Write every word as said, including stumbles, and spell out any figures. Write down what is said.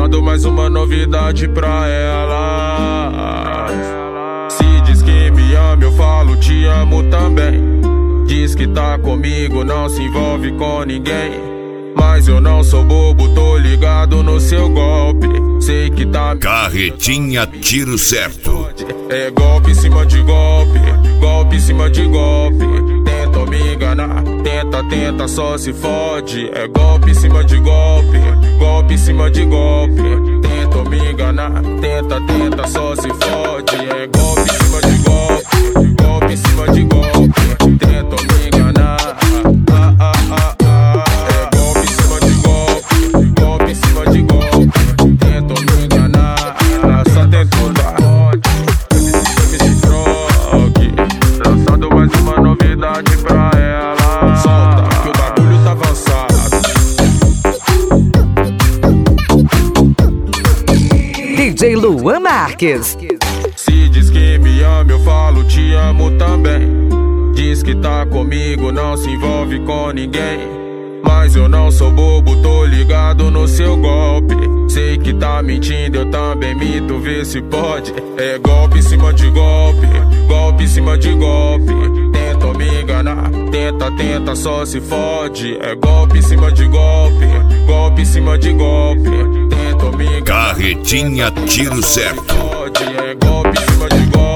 Lançando mais uma novidade pra ela. Se diz que me ama, eu falo te amo também. Diz que tá comigo, não se envolve com ninguém. Mas eu não sou bobo, tô ligado no seu golpe. Sei que tá... Carretinha Tiro Certo. É golpe em cima de golpe, golpe em cima de golpe. Tenta me enganar, tenta, tenta, só se fode. É golpe em cima de golpe, golpe em cima de golpe. Tenta me enganar, tenta, tenta, só se fode. É golpe em cima de golpe, golpe em cima de golpe. Tenta me enganar, ah, ah, ah, ah. É golpe em cima de golpe, golpe em cima de golpe. Tenta me enganar, só tentou dar. Lançando mais uma novidade pra ela. Solta que o bagulho tá avançado. D J Luan Marques. Se diz que me ama, eu falo te amo também. Diz que tá comigo, não se envolve com ninguém. Mas eu não sou bobo, tô ligado no seu golpe. Sei que tá mentindo, eu também minto, vê se pode. É golpe em cima de golpe, golpe em cima de golpe. Tenta me enganar, tenta, tenta, só se fode. É golpe em cima de golpe, golpe em cima de golpe. Tenta me enganar, Carretinha Tiro Certo. é golpe em cima de golpe.